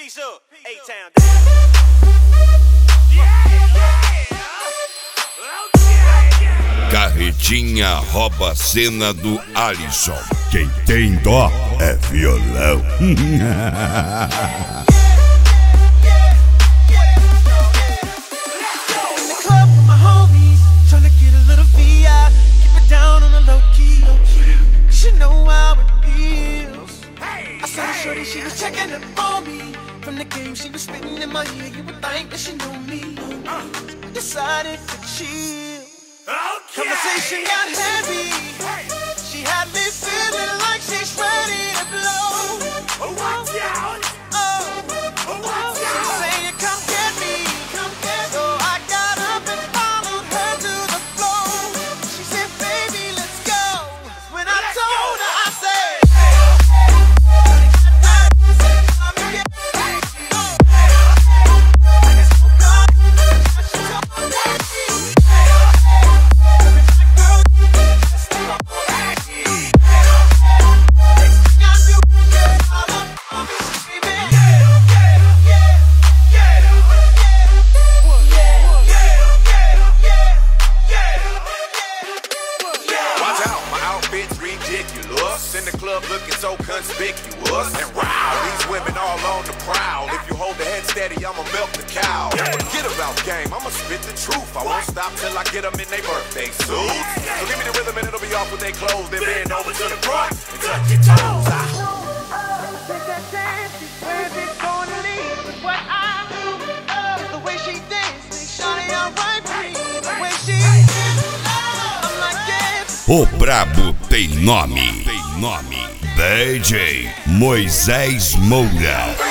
Peace up, A-Town. Carretinha rouba a cena do Alisson. Quem tem dó é violão. Shorty, she was checking up on me. From the game she was spitting in my ear, you would think that she knew me. Decided to chill. Conversation got heavy. She had me feeling like she's ready to blow. Watch out! She saying, come get me, come get me. So I got up and followed her to the floor. She said, baby, let's go. When I told her, I said, in the club looking so conspicuous. And wow, these women all on the prowl. If you hold the head steady, I'ma milk the cow. Forget about game, I'ma spit the truth. I won't stop till I get them in their birthday suits. So give me the rhythm and it'll be off with their clothes. Then bend over to the front and touch your toes. Take that dance, where's it gonna lead? But what I do, the way she dances, shawty alright for me. The way she I'm like, yeah. O brabo tem nome. DJ Moisés Moura.